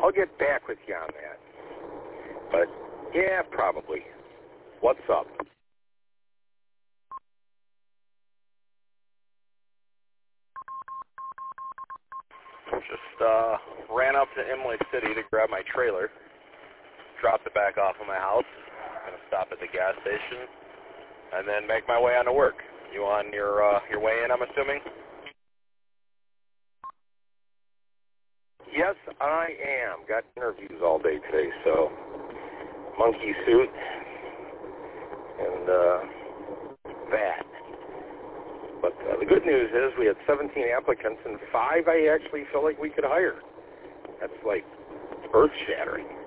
I'll get back with you on that. But, yeah, probably. What's up? Just ran up to Imlay City to grab my trailer. Dropped it back off of my house. Gonna stop at the gas station and then make my way on to work. You on your way in, I'm assuming? Yes, I am. Got interviews all day today, so monkey suit and that. But the good news is we had 17 applicants, and 5 I actually feel like we could hire. That's like earth-shattering.